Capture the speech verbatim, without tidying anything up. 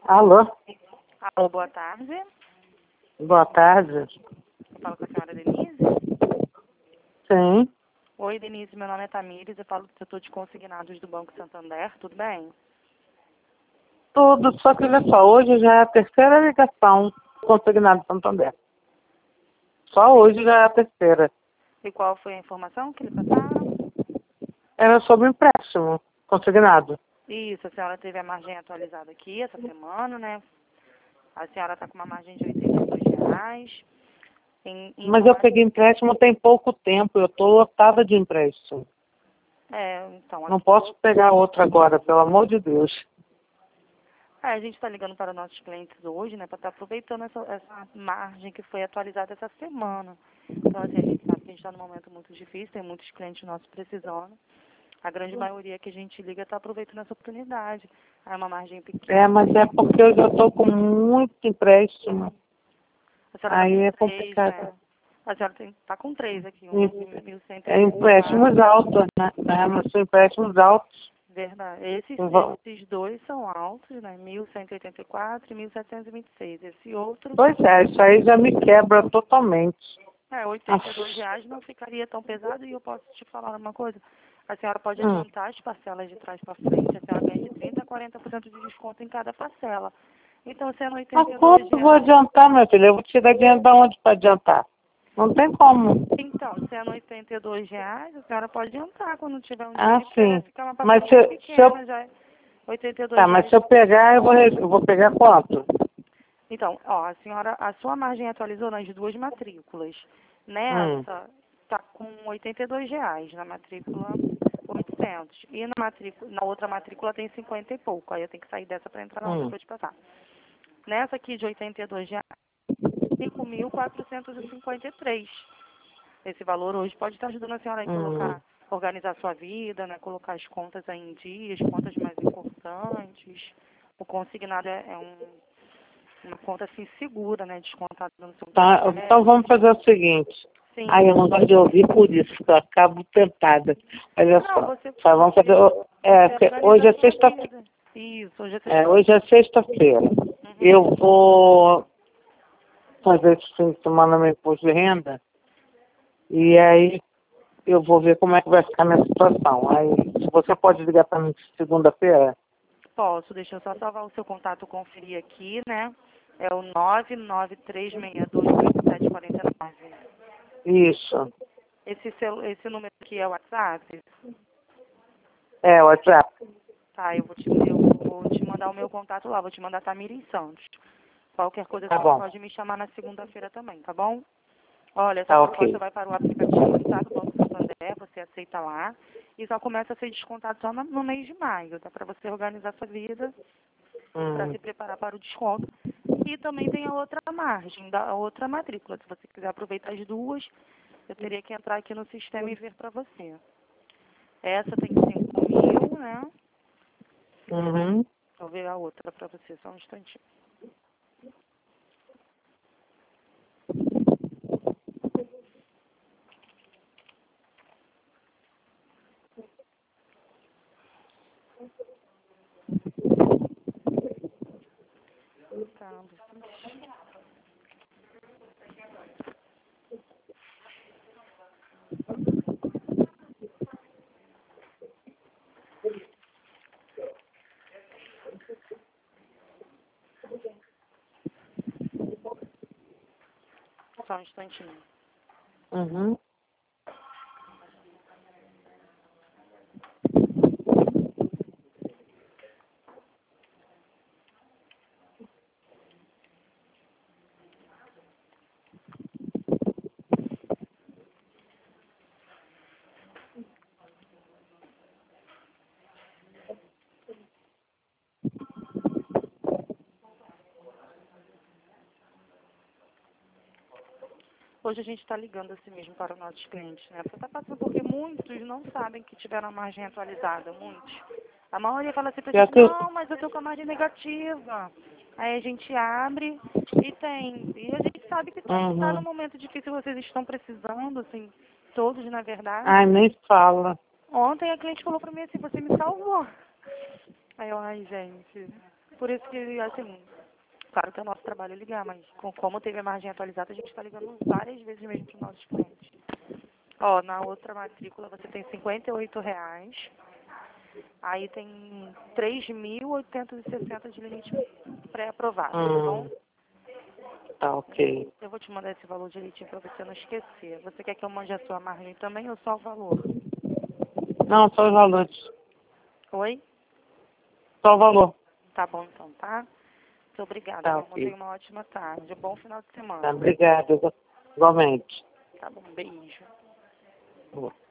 Alô? Alô, boa tarde. Boa tarde. Eu falo com a senhora Denise. Sim. Oi, Denise, meu nome é Tamires, eu falo do setor de consignados do Banco Santander, tudo bem? Tudo, só que olha só, hoje já é a terceira ligação consignado Santander. Só hoje já é a terceira. E qual foi a informação que ele passaram? Era sobre empréstimo consignado. Isso, a senhora teve a margem atualizada aqui essa semana, né? A senhora está com uma margem de oitenta e dois reais. Em, em Mas eu relação- peguei empréstimo tem pouco tempo, eu estou lotada de empréstimo. É, então, Não aqui, posso pegar outro agora, pelo amor de Deus. é, a gente está ligando para nossos clientes hoje, né, para estar aproveitando essa, essa margem que foi atualizada essa semana. Então, assim, a gente sabe que a gente está num momento muito difícil, tem muitos clientes nossos precisando. A grande maioria que a gente liga está aproveitando essa oportunidade. É uma margem pequena. É, mas é porque eu já estou com muito empréstimo. A senhora Aí é está com três, complicado. né? A senhora está com três aqui, um Em- de mil cento e É oitenta e quatro. empréstimos altos, né? É, mas são empréstimos altos. Verdade. Esses, Eu vou- esses dois são altos, né? mil cento e oitenta e quatro e mil setecentos e vinte e seis. Esse outro, Pois é, isso aí já me quebra totalmente. é, oitenta e dois reais não ficaria tão pesado. E eu posso te falar uma coisa. A senhora pode Hum. adiantar as parcelas de trás para frente. A senhora ganha de trinta a quarenta por cento de desconto em cada parcela. Então, sendo Mas oitenta e dois quanto eu vou reais... adiantar, meu filho? Eu vou tirar dinheiro de onde para adiantar? Não tem como. Então, sendo oitenta e dois reais, a senhora pode adiantar quando tiver um Ah, dia, porque vai sim. ficar uma Mas parcela se, bem eu- se eu... pequena já. oitenta e dois Tá, mas reais. se eu pegar, eu vou, re- eu vou pegar quanto? Então, ó, a senhora, a sua margem atualizou nas duas matrículas. Hum. Nessa, tá com oitenta e dois reais, na matrícula oitocentos. E na matrícula, na outra matrícula tem cinquenta e pouco. Aí eu tenho que sair dessa para entrar na outra Hum. para te passar. Nessa aqui de oitenta e dois reais, cinco mil quatrocentos e cinquenta e três. Esse valor hoje pode estar ajudando a senhora a Hum. colocar, organizar a sua vida, né? Colocar as contas aí em dia, as contas mais importantes. O consignado é, é um, uma conta assim segura, né? Descontada no seu Tá, então crédito. vamos fazer o seguinte. Sim. Ai, eu não gosto de ouvir por isso, que eu acabo tentada. Olha Não, só. você, Só vamos fazer. você, o- É, você porque organiza hoje a é sua sexta-feira. vida. Isso, hoje é É, sexta-feira. hoje é sexta-feira. Uhum. Eu vou fazer esse fim de semana meu imposto de renda. E aí eu vou ver como é que vai ficar a minha situação. Aí, se você pode ligar para mim segunda-feira? Posso, deixa eu só salvar o seu contato, conferir aqui, né? É o nove nove três seis dois oito sete quatro nove. Isso. Esse, celu, esse número aqui é o WhatsApp? É, o WhatsApp. Tá, eu vou te, eu vou te mandar o meu contato lá, vou te mandar Tamires Santos. Qualquer coisa a Tá senhora bom. pode me chamar na segunda-feira também, tá bom? Olha, essa Tá proposta ok. vai para o aplicativo, tá? Do Banco Santander, você aceita lá. E só começa a ser descontado só no, no mês de maio, tá? Para você organizar sua vida, para Hum. se preparar para o desconto. E também tem a outra margem, da a outra matrícula. Se você quiser aproveitar as duas, eu teria que entrar aqui no sistema e ver para você. Essa tem cinco mil, né? Uhum. Vou ver a outra para você, só um instantinho. Tá, bastante. Só um instantinho. Uhum. Hoje a gente está ligando assim mesmo para os nossos clientes, né? Porque está passando porque muitos não sabem que tiveram a margem atualizada, muitos. A maioria fala assim pra Já gente, que... não, mas eu tô com a margem negativa. Aí a gente abre e tem. E a gente sabe que está num Uhum. momento difícil, vocês estão precisando, assim, todos na verdade. Ai, nem fala. Ontem a cliente falou pra mim assim, você me salvou. Aí eu, ai gente. Por isso que, assim, claro que é o nosso trabalho ligar, mas com, como teve a margem atualizada, a gente está ligando várias vezes mesmo para os nossos clientes. Ó, na outra matrícula você tem cinquenta e oito reais, aí tem três mil oitocentos e sessenta de limite pré-aprovado, tá bom? Hum, tá ok. Eu vou te mandar esse valor direitinho para você não esquecer. Você quer que eu mande a sua margem também ou só o valor? Não, só os valores. Oi? Só o valor. Tá bom então, tá? Muito obrigada, Tá meu amor. Tenha ok. uma ótima tarde. Bom final de Tá, semana. obrigada. Igualmente. Tá bom, beijo. Boa.